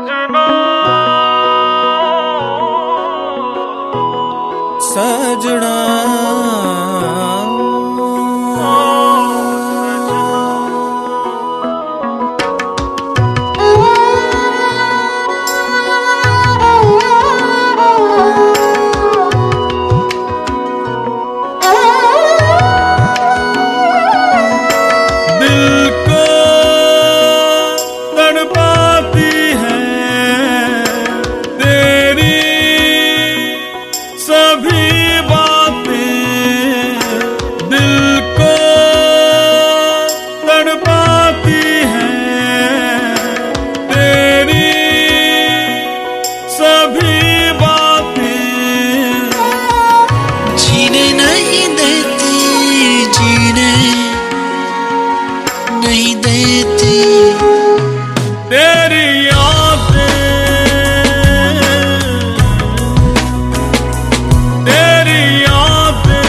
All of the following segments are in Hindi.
सजना नहीं देती तेरी यादें, तेरी यादें।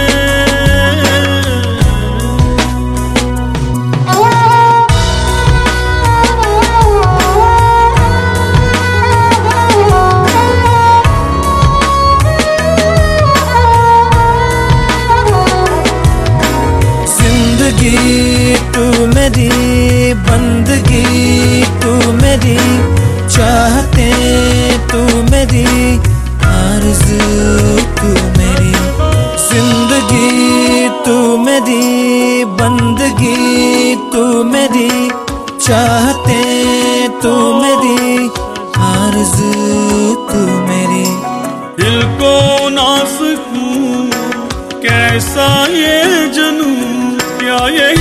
जिंदगी तू मेरी, बंदगी तू मेरी, चाहते तू मेरी, आरज़ू तू मेरी। जिंदगी तू मेरी, बंदगी तू मेरी, चाहते तू मेरी, आरज़ू तू मेरी। दिल को ना सकूं कैसा ये जुनून, क्या ये